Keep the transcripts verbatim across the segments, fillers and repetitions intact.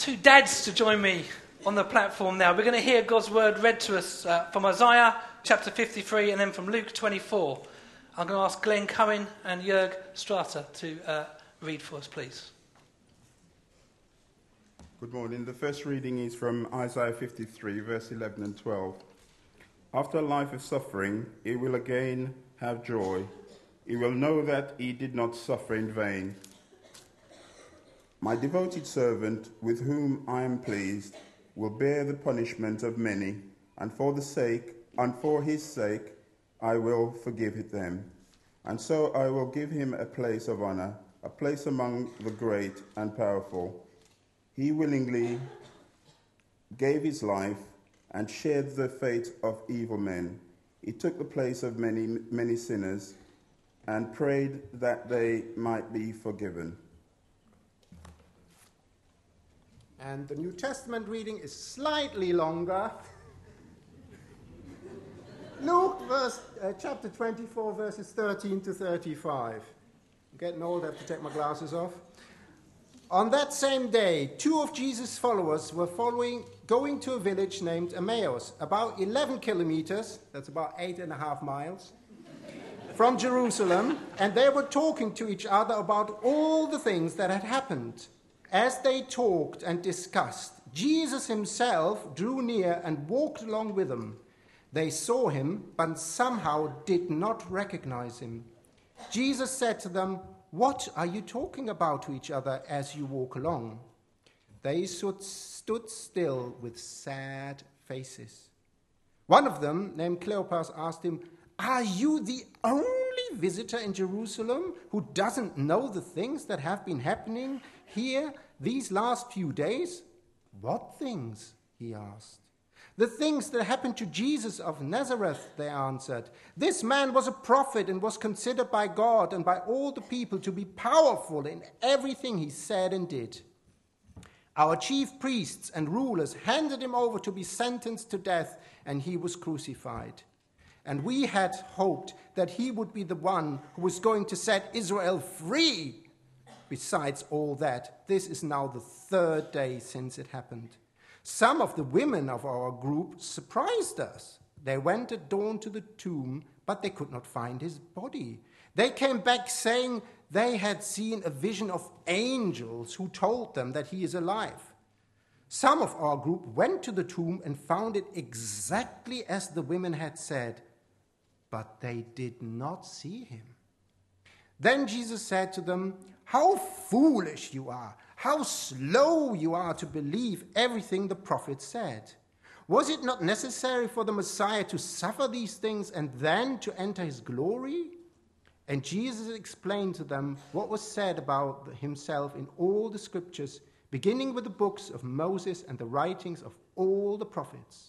two dads to join me on the platform now. We're going to hear God's word read to us uh, from Isaiah chapter fifty-three and then from Luke twenty-four. I'm going to ask Glenn Cohen and Jörg Strata to uh, read for us, please. Good morning. The first reading is from Isaiah fifty-three, verse eleven and twelve. After a life of suffering, he will again have joy. He will know that he did not suffer in vain. My devoted servant, with whom I am pleased, will bear the punishment of many, and for the sake, and for his sake, I will forgive them. And so I will give him a place of honor, a place among the great and powerful. He willingly gave his life and shared the fate of evil men. He took the place of many, many sinners and prayed that they might be forgiven. And the New Testament reading is slightly longer. Luke, verse, uh, chapter twenty-four, verses thirteen to thirty-five. I'm getting old, I have to take my glasses off. On that same day, two of Jesus' followers were following, going to a village named Emmaus, about eleven kilometers, that's about eight and a half miles, from Jerusalem, and they were talking to each other about all the things that had happened. As they talked and discussed, Jesus himself drew near and walked along with them. They saw him, but somehow did not recognize him. Jesus said to them, "What are you talking about to each other as you walk along?" They stood still with sad faces. One of them, named Cleopas, asked him, "Are you the only visitor in Jerusalem who doesn't know the things that have been happening here these last few days?" "What things?" he asked. "The things that happened to Jesus of Nazareth," they answered. "This man was a prophet and was considered by God and by all the people to be powerful in everything he said and did. Our chief priests and rulers handed him over to be sentenced to death, and he was crucified. And we had hoped that he would be the one who was going to set Israel free. Besides all that, this is now the third day since it happened. Some of the women of our group surprised us. They went at dawn to the tomb, but they could not find his body. They came back saying they had seen a vision of angels who told them that he is alive. Some of our group went to the tomb and found it exactly as the women had said, but they did not see him." Then Jesus said to them, "How foolish you are! How slow you are to believe everything the prophets said! Was it not necessary for the Messiah to suffer these things and then to enter his glory?" And Jesus explained to them what was said about himself in all the scriptures, beginning with the books of Moses and the writings of all the prophets.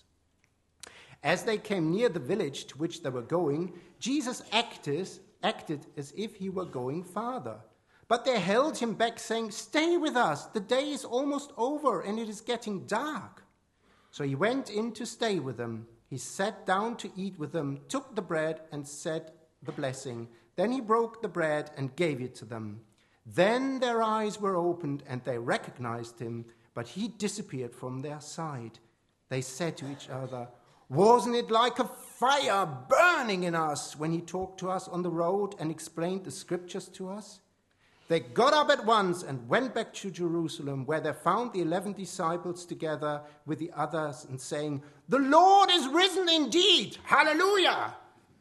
As they came near the village to which they were going, Jesus acted, acted as if he were going farther. But they held him back, saying, "Stay with us. The day is almost over, and it is getting dark." So he went in to stay with them. He sat down to eat with them, took the bread, and said the blessing. Then he broke the bread and gave it to them. Then their eyes were opened, and they recognized him, but he disappeared from their sight. They said to each other, "Wasn't it like a fire burning in us when he talked to us on the road and explained the scriptures to us?" They got up at once and went back to Jerusalem, where they found the eleven disciples together with the others and saying, "The Lord is risen indeed! Hallelujah!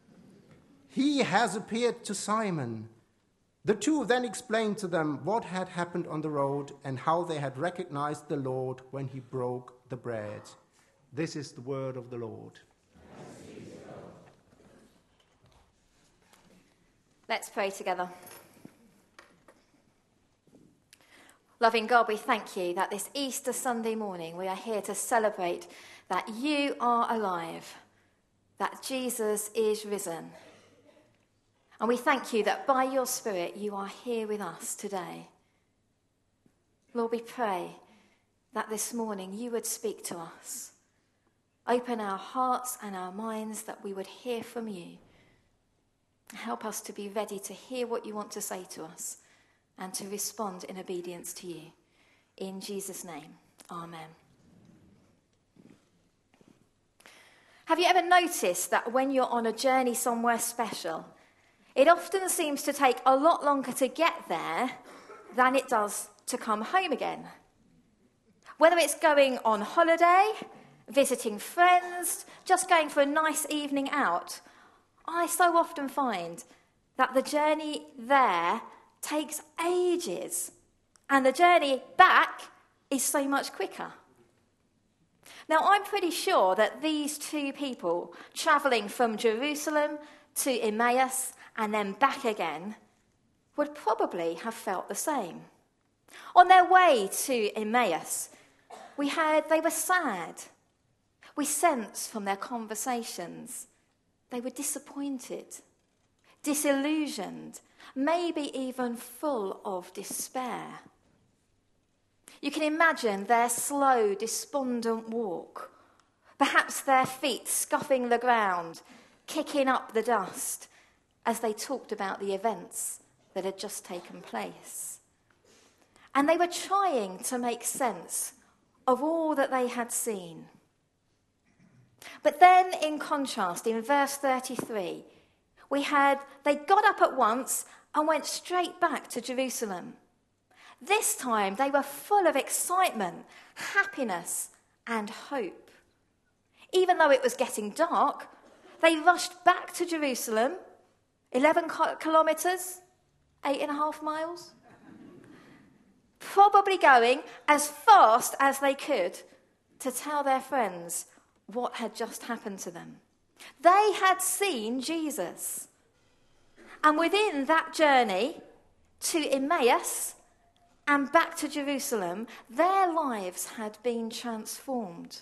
He has appeared to Simon." The two then explained to them what had happened on the road and how they had recognized the Lord when he broke the bread. This is the word of the Lord. Let's pray together. Loving God, we thank you that this Easter Sunday morning we are here to celebrate that you are alive, that Jesus is risen. And we thank you that by your Spirit you are here with us today. Lord, we pray that this morning you would speak to us. Open our hearts and our minds that we would hear from you. Help us to be ready to hear what you want to say to us and to respond in obedience to you. In Jesus' name, Amen. Have you ever noticed that when you're on a journey somewhere special, it often seems to take a lot longer to get there than it does to come home again? Whether it's going on holiday, visiting friends, just going for a nice evening out, I so often find that the journey there takes ages, and the journey back is so much quicker. Now, I'm pretty sure that these two people travelling from Jerusalem to Emmaus and then back again would probably have felt the same. On their way to Emmaus, we heard they were sad. We sensed from their conversations they were disappointed, disillusioned, maybe even full of despair. You can imagine their slow, despondent walk, perhaps their feet scuffing the ground, kicking up the dust as they talked about the events that had just taken place. And they were trying to make sense of all that they had seen. But then, in contrast, in verse thirty-three, we had they got up at once and went straight back to Jerusalem. This time they were full of excitement, happiness, and hope. Even though it was getting dark, they rushed back to Jerusalem, eleven kilometres, eight and a half miles, probably going as fast as they could to tell their friends what had just happened to them. They had seen Jesus. And within that journey to Emmaus and back to Jerusalem, their lives had been transformed.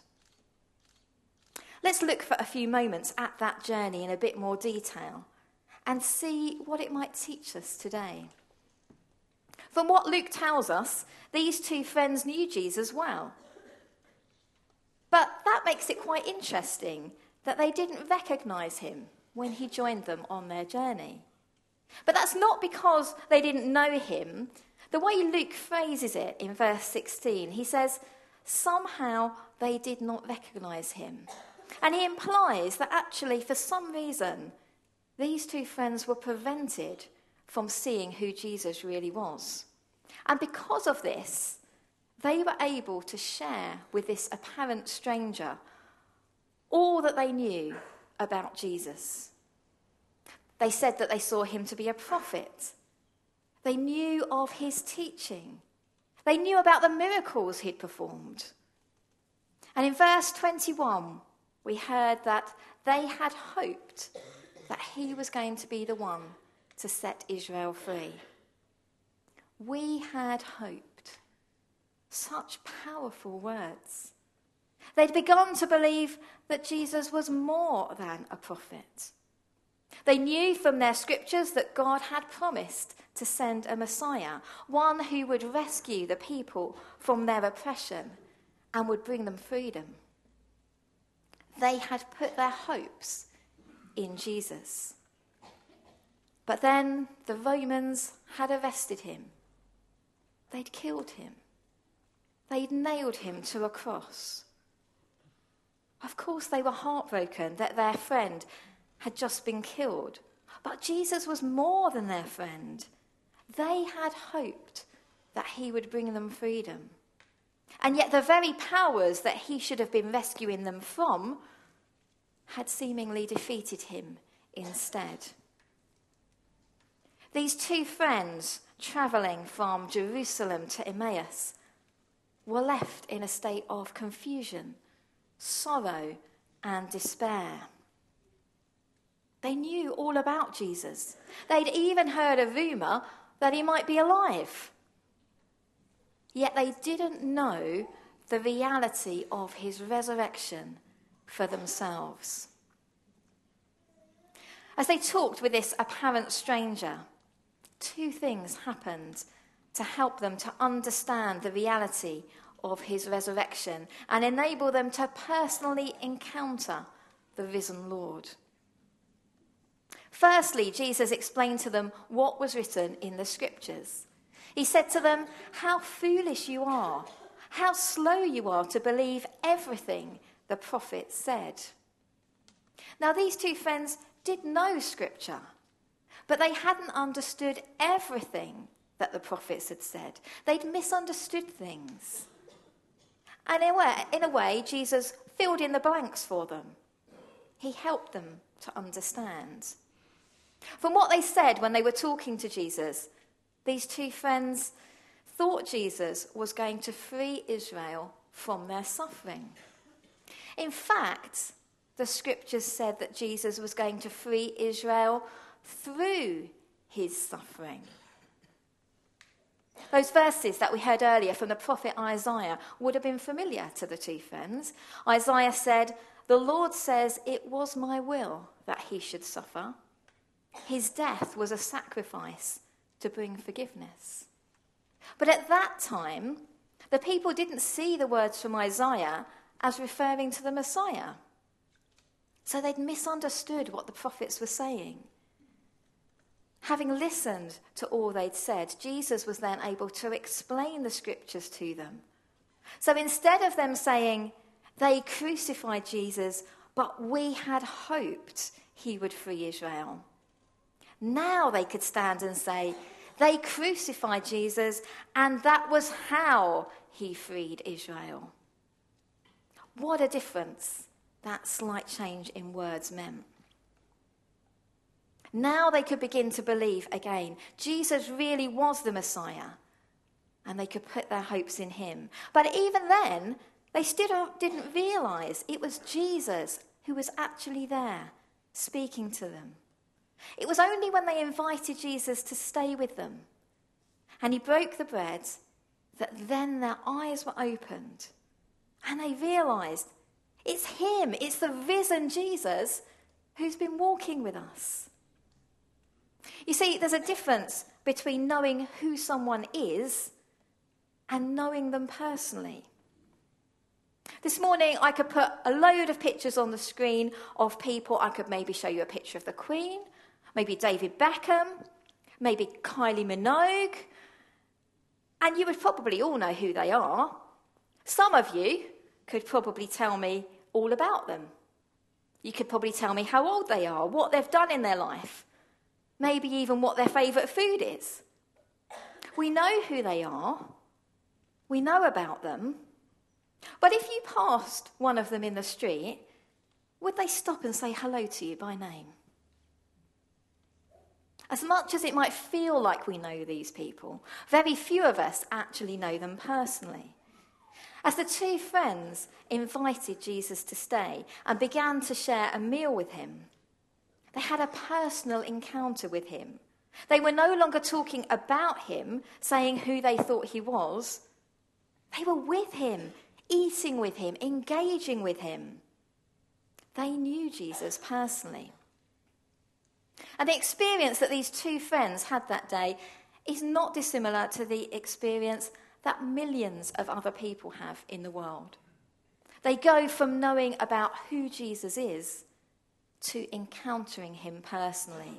Let's look for a few moments at that journey in a bit more detail and see what it might teach us today. From what Luke tells us, these two friends knew Jesus well. But that makes it quite interesting that they didn't recognise him when he joined them on their journey. But that's not because they didn't know him. The way Luke phrases it in verse sixteen, he says, somehow they did not recognise him. And he implies that actually, for some reason, these two friends were prevented from seeing who Jesus really was. And because of this, they were able to share with this apparent stranger all that they knew about Jesus. They said that they saw him to be a prophet. They knew of his teaching. They knew about the miracles he'd performed. And in verse twenty-one, we heard that they had hoped that he was going to be the one to set Israel free. We had hoped. Such powerful words. They'd begun to believe that Jesus was more than a prophet. They knew from their scriptures that God had promised to send a Messiah, one who would rescue the people from their oppression and would bring them freedom. They had put their hopes in Jesus. But then the Romans had arrested him. They'd killed him. They'd nailed him to a cross. Of course, they were heartbroken that their friend had just been killed. But Jesus was more than their friend. They had hoped that he would bring them freedom. And yet the very powers that he should have been rescuing them from had seemingly defeated him instead. These two friends travelling from Jerusalem to Emmaus were left in a state of confusion, sorrow, and despair. They knew all about Jesus. They'd even heard a rumour that he might be alive. Yet they didn't know the reality of his resurrection for themselves. As they talked with this apparent stranger, two things happened to help them to understand the reality of his resurrection and enable them to personally encounter the risen Lord. Firstly, Jesus explained to them what was written in the scriptures. He said to them, "How foolish you are, How slow you are to believe everything the prophets said. Now, these two friends did know Scripture, but they hadn't understood everything that the prophets had said. They'd misunderstood things. And in a way, in a way, Jesus filled in the blanks for them. He helped them to understand. From what they said when they were talking to Jesus, these two friends thought Jesus was going to free Israel from their suffering. In fact, the scriptures said that Jesus was going to free Israel through his suffering. Those verses that we heard earlier from the prophet Isaiah would have been familiar to the two friends. Isaiah said, "The Lord says, it was my will that he should suffer. His death was a sacrifice to bring forgiveness." But at that time, the people didn't see the words from Isaiah as referring to the Messiah. So they'd misunderstood what the prophets were saying. Having listened to all they'd said, Jesus was then able to explain the scriptures to them. So instead of them saying, they crucified Jesus, but we had hoped he would free Israel, now they could stand and say, they crucified Jesus, and that was how he freed Israel. What a difference that slight change in words meant. Now they could begin to believe again. Jesus really was the Messiah, and they could put their hopes in him. But even then, they still didn't realise it was Jesus who was actually there, speaking to them. It was only when they invited Jesus to stay with them, and he broke the bread, that then their eyes were opened, and they realised it's him, it's the risen Jesus who's been walking with us. You see, there's a difference between knowing who someone is and knowing them personally. This morning, I could put a load of pictures on the screen of people. I could maybe show you a picture of the Queen, maybe David Beckham, maybe Kylie Minogue, and you would probably all know who they are. Some of you could probably tell me all about them. You could probably tell me how old they are, what they've done in their life, maybe even what their favourite food is. We know who they are. We know about them. But if you passed one of them in the street, would they stop and say hello to you by name? As much as it might feel like we know these people, very few of us actually know them personally. As the two friends invited Jesus to stay and began to share a meal with him, they had a personal encounter with him. They were no longer talking about him, saying who they thought he was. They were with him, eating with him, engaging with him. They knew Jesus personally. And the experience that these two friends had that day is not dissimilar to the experience that millions of other people have in the world. They go from knowing about who Jesus is to encountering him personally.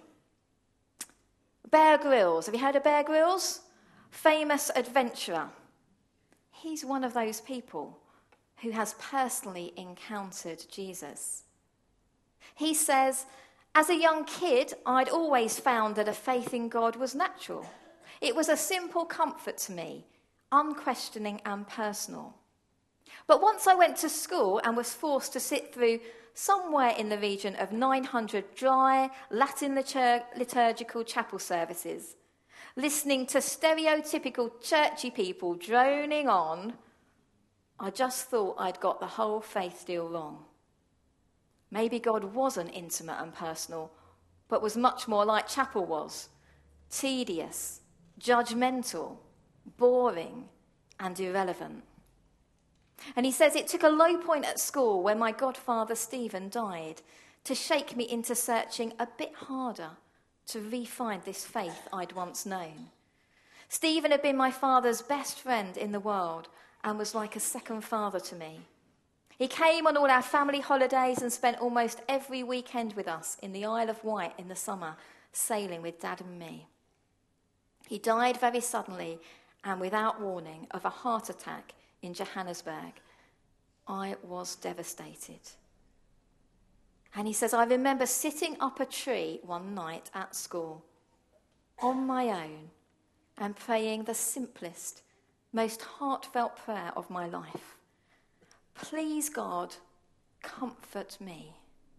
Bear Grylls. Have you heard of Bear Grylls? Famous adventurer. He's one of those people who has personally encountered Jesus. He says, as a young kid, I'd always found that a faith in God was natural. It was a simple comfort to me, unquestioning and personal. But once I went to school and was forced to sit through somewhere in the region of nine hundred dry Latin litur- liturgical chapel services, listening to stereotypical churchy people droning on, I just thought I'd got the whole faith deal wrong. Maybe God wasn't intimate and personal, but was much more like chapel was, tedious, judgmental, boring, and irrelevant. And he says it took a low point at school when my godfather Stephen died to shake me into searching a bit harder to re-find this faith I'd once known. Stephen had been my father's best friend in the world and was like a second father to me. He came on all our family holidays and spent almost every weekend with us in the Isle of Wight in the summer, sailing with Dad and me. He died very suddenly and without warning of a heart attack in Johannesburg, I was devastated. And he says, I remember sitting up a tree one night at school on my own and praying the simplest, most heartfelt prayer of my life. Please, God, comfort me.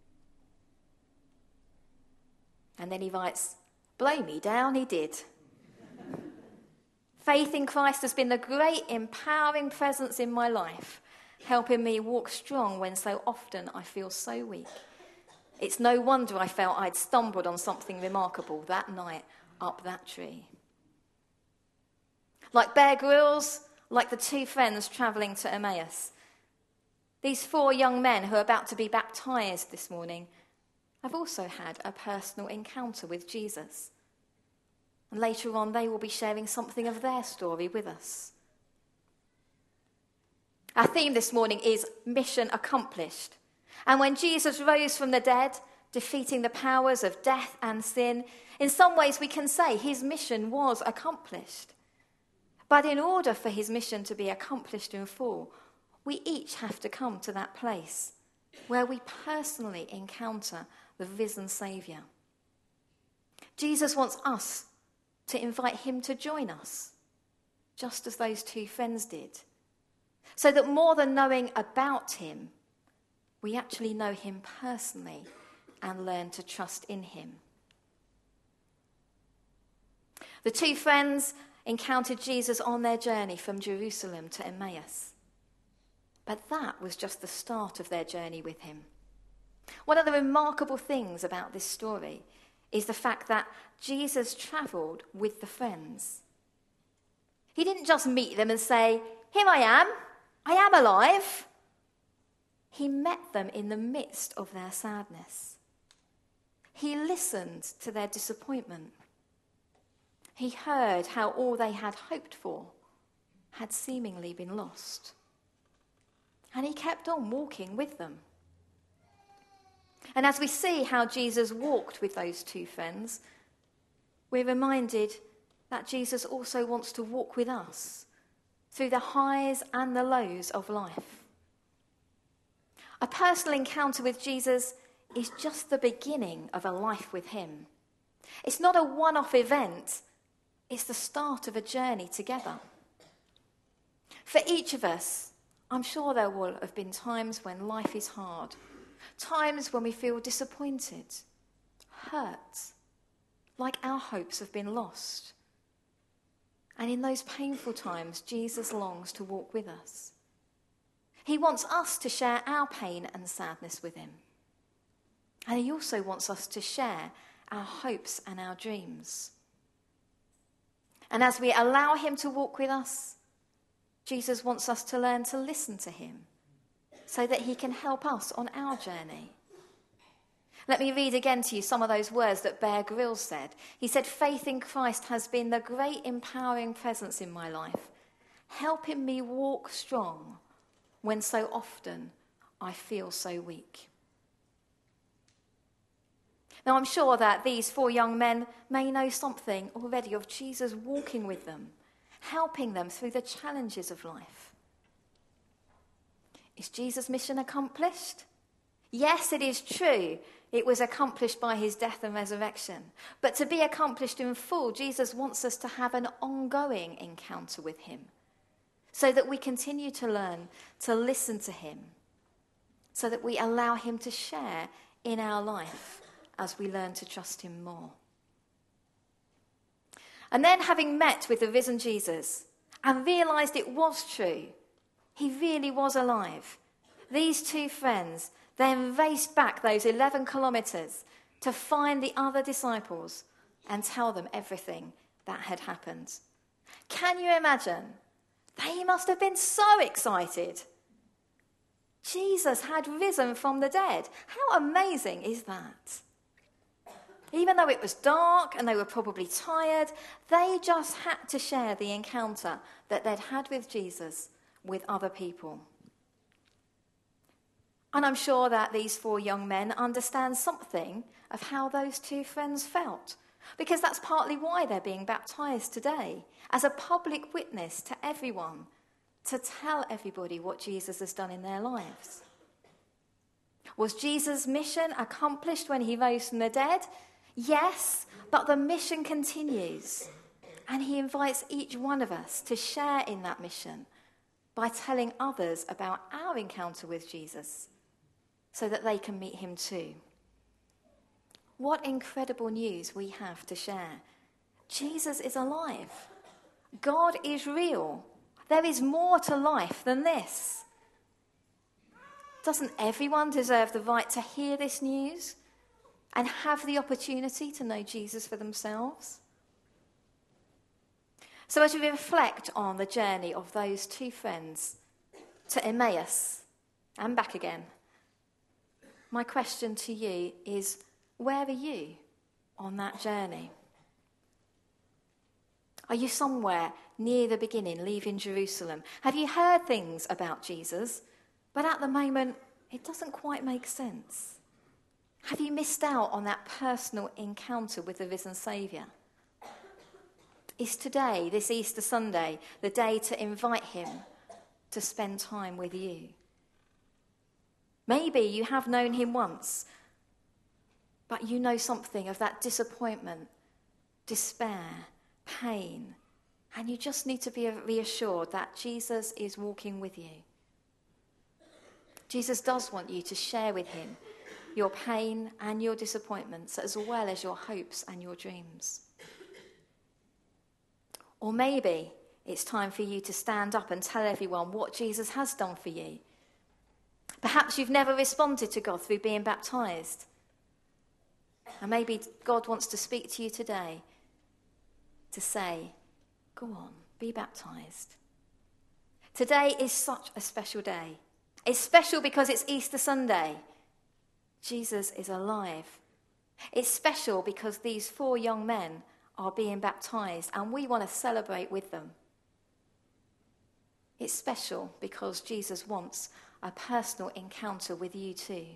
And then he writes, blow me down, he did. Faith in Christ has been the great empowering presence in my life, helping me walk strong when so often I feel so weak. It's no wonder I felt I'd stumbled on something remarkable that night up that tree. Like Bear Grylls, like the two friends travelling to Emmaus, these four young men who are about to be baptised this morning have also had a personal encounter with Jesus. And later on, they will be sharing something of their story with us. Our theme this morning is mission accomplished. And when Jesus rose from the dead, defeating the powers of death and sin, in some ways we can say his mission was accomplished. But in order for his mission to be accomplished in full, we each have to come to that place where we personally encounter the risen Saviour. Jesus wants us to invite him to join us, just as those two friends did, so that more than knowing about him, we actually know him personally and learn to trust in him. The two friends encountered Jesus on their journey from Jerusalem to Emmaus. But that was just the start of their journey with him. One of the remarkable things about this story is the fact that Jesus travelled with the friends. He didn't just meet them and say, here I am, I am alive. He met them in the midst of their sadness. He listened to their disappointment. He heard how all they had hoped for had seemingly been lost. And he kept on walking with them. And as we see how Jesus walked with those two friends, we're reminded that Jesus also wants to walk with us through the highs and the lows of life. A personal encounter with Jesus is just the beginning of a life with him. It's not a one-off event, it's the start of a journey together. For each of us, I'm sure there will have been times when life is hard, times when we feel disappointed, hurt, like our hopes have been lost. And in those painful times, Jesus longs to walk with us. He wants us to share our pain and sadness with him. And he also wants us to share our hopes and our dreams. And as we allow him to walk with us, Jesus wants us to learn to listen to him so that he can help us on our journey. Let me read again to you some of those words that Bear Grylls said. He said, faith in Christ has been the great empowering presence in my life, helping me walk strong when so often I feel so weak. Now, I'm sure that these four young men may know something already of Jesus walking with them, helping them through the challenges of life. Is Jesus' mission accomplished? Yes, it is true. It was accomplished by his death and resurrection. But to be accomplished in full, Jesus wants us to have an ongoing encounter with him so that we continue to learn to listen to him, so that we allow him to share in our life as we learn to trust him more. And then, having met with the risen Jesus and realised it was true, he really was alive, these two friends then raced back those eleven kilometres to find the other disciples and tell them everything that had happened. Can you imagine? They must have been so excited. Jesus had risen from the dead. How amazing is that? Even though it was dark and they were probably tired, they just had to share the encounter that they'd had with Jesus with other people. And I'm sure that these four young men understand something of how those two friends felt, because that's partly why they're being baptised today, as a public witness to everyone to tell everybody what Jesus has done in their lives. Was Jesus' mission accomplished when he rose from the dead? Yes, but the mission continues. And he invites each one of us to share in that mission by telling others about our encounter with Jesus so that they can meet him too. What incredible news we have to share. Jesus is alive. God is real. There is more to life than this. Doesn't everyone deserve the right to hear this news and have the opportunity to know Jesus for themselves? So as we reflect on the journey of those two friends to Emmaus and back again, my question to you is, where are you on that journey? Are you somewhere near the beginning, leaving Jerusalem? Have you heard things about Jesus, but at the moment it doesn't quite make sense? Have you missed out on that personal encounter with the risen Saviour? Is today, this Easter Sunday, the day to invite him to spend time with you? Maybe you have known him once, but you know something of that disappointment, despair, pain, and you just need to be reassured that Jesus is walking with you. Jesus does want you to share with him your pain and your disappointments, as well as your hopes and your dreams. Or maybe it's time for you to stand up and tell everyone what Jesus has done for you. Perhaps you've never responded to God through being baptised. And maybe God wants to speak to you today to say, go on, be baptised. Today is such a special day. It's special because it's Easter Sunday. Jesus is alive. It's special because these four young men are being baptised and we want to celebrate with them. It's special because Jesus wants a personal encounter with you too.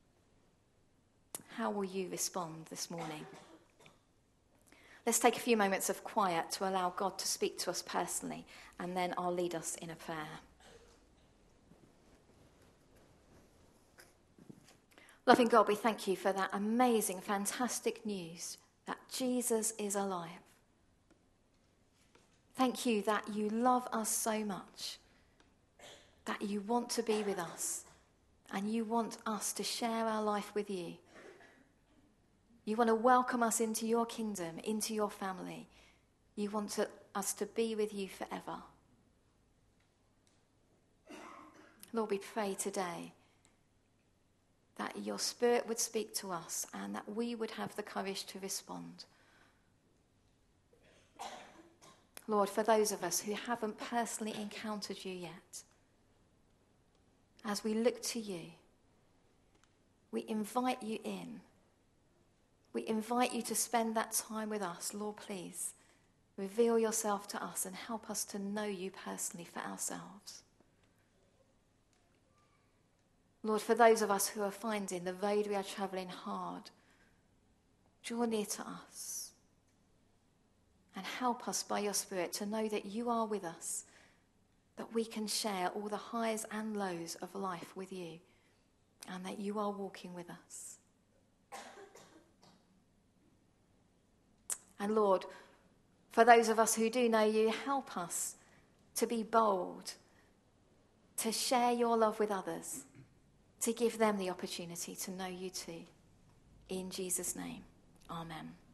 How will you respond this morning? Let's take a few moments of quiet to allow God to speak to us personally, and then I'll lead us in a prayer. Loving God, we thank you for that amazing, fantastic news that Jesus is alive. Thank you that you love us so much, that you want to be with us, and you want us to share our life with you. You want to welcome us into your kingdom, into your family. You want to, us to be with you forever. Lord, we pray today that your Spirit would speak to us and that we would have the courage to respond. Lord, for those of us who haven't personally encountered you yet, as we look to you, we invite you in. We invite you to spend that time with us. Lord, please reveal yourself to us and help us to know you personally for ourselves. Lord, for those of us who are finding the road we are travelling hard, draw near to us and help us by your Spirit to know that you are with us, that we can share all the highs and lows of life with you, and that you are walking with us. And Lord, for those of us who do know you, help us to be bold, to share your love with others, to give them the opportunity to know you too. In Jesus' name, amen.